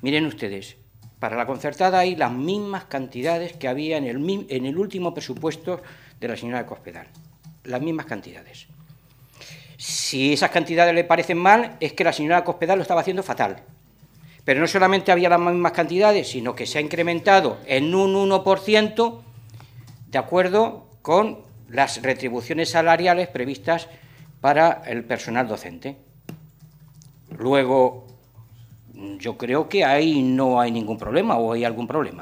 Miren ustedes, para la concertada hay las mismas cantidades que había en el último presupuesto de la señora Cospedal. Las mismas cantidades. Si esas cantidades le parecen mal, es que la señora Cospedal lo estaba haciendo fatal. Pero no solamente había las mismas cantidades, sino que se ha incrementado en un 1% de acuerdo con las retribuciones salariales previstas para el personal docente. Luego, yo creo que ahí no hay ningún problema, o hay algún problema.